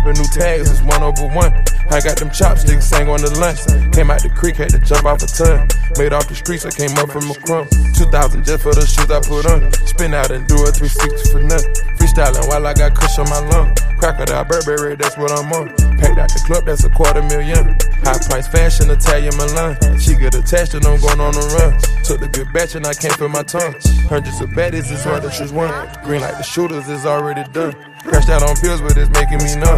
popping new tags, it's 1/1. I got them chopsticks, sang on the lunch. Came out the creek, had to jump off a ton. Made off the streets, I came up from a crumb. 2,000 just for the shoes I put on. Spin out and do a 360 for nothing. Freestyling while I got kush on my lung. Crocodile, Burberry, that's what I'm on. Packed out the club, that's $250,000. High price fashion, Italian Milan. She get attached and I'm going on the run. Took the good batch and I can't feel my tongue. Hundreds of baddies, it's hard to choose one. Green like the shooters, it's already done. Crashed out on pills, but it's making me numb.